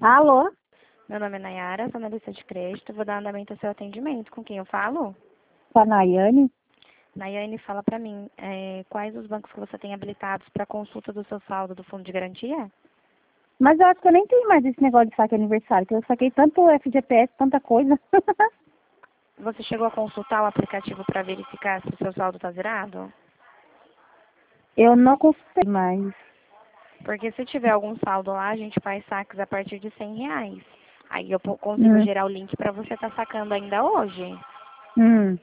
Alô? Meu nome é Nayara, sou analista de crédito. Vou dar andamento ao seu atendimento. Com quem eu falo? Com a Nayane? Nayane, fala pra mim, quais os bancos que você tem habilitados para consulta do seu saldo do fundo de garantia? Mas eu acho que eu nem tenho mais esse negócio de saque aniversário, que eu saquei tanto FGTS, tanta coisa. Você chegou a consultar o aplicativo para verificar se o seu saldo está zerado? Eu não consultei mais. Porque se tiver algum saldo lá, a gente faz saques a partir de R$ 100. Aí eu consigo gerar o link para você estar sacando ainda hoje. Hum.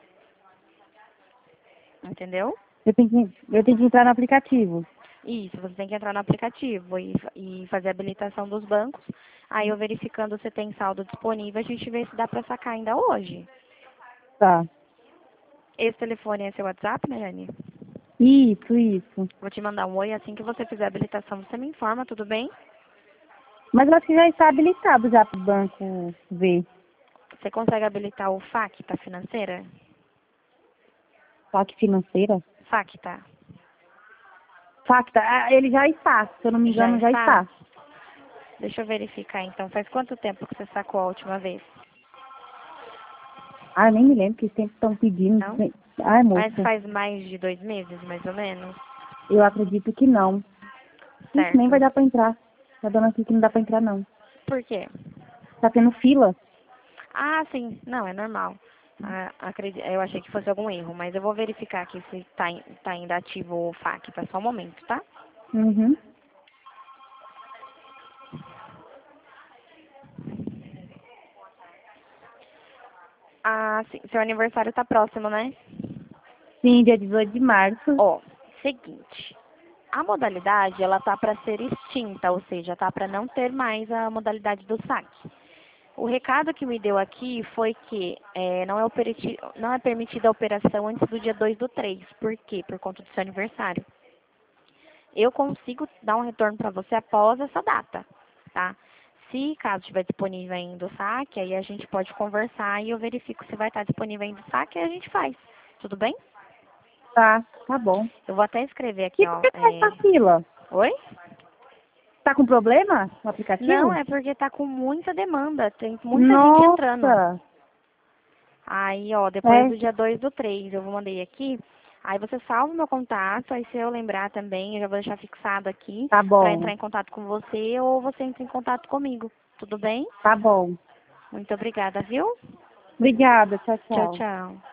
Entendeu? Eu tenho que entrar no aplicativo. Isso, você tem que entrar no aplicativo e fazer a habilitação dos bancos. Aí eu verificando se tem saldo disponível, a gente vê se dá para sacar ainda hoje. Tá. Esse telefone é seu WhatsApp, né, Jane? Isso. Vou te mandar um oi, assim que você fizer a habilitação, você me informa, tudo bem? Mas eu acho que já está habilitado já para o banco ver. Você consegue habilitar o Facta financeira? Saque financeira? Facta. Facta, ele já está, se eu não me Já engano, já está? está. Deixa eu verificar então. Faz quanto tempo que você sacou a última vez? Ah, eu nem me lembro que eles sempre estão pedindo. Não? Ai, Mas moça, faz mais de 2 meses, mais ou menos? eu acredito que não. Ixi, nem vai Certo. dar para entrar. Tá dando aqui que não dá para entrar, não. Por quê? Tá tendo fila. Ah, sim. Não, é normal. Eu achei que fosse algum erro, mas eu vou verificar aqui se está ainda ativo o Facta. Só um momento, tá? Uhum. Ah, sim. Seu aniversário tá próximo, né? Sim, dia 18 de março. Ó, seguinte. A modalidade, ela tá para ser extinta, ou seja, tá para não ter mais a modalidade do saque. O recado que me deu aqui foi que não é permitida a operação antes do dia 2/3. Por quê? Por conta do seu aniversário. Eu consigo dar um retorno para você após essa data, tá? Se caso estiver disponível ainda o saque, aí a gente pode conversar e eu verifico se vai estar disponível ainda o saque e a gente faz. Tudo bem? Tá bom. Eu vou até escrever aqui, E por ó. que tá essa fila? Oi? Tá com problema no Não, aplicativo? é porque tá com muita demanda, tem muita gente entrando. Nossa! Aí, ó, depois É, do dia 2/3, eu vou mandei aqui. Aí você salva o meu contato, aí se eu lembrar também, eu já vou deixar fixado aqui tá para bom. entrar em contato com você ou você entra em contato comigo. Tudo bem? Tá bom. Muito obrigada, viu? Obrigada. Tchau, Tchau, tchau. tchau.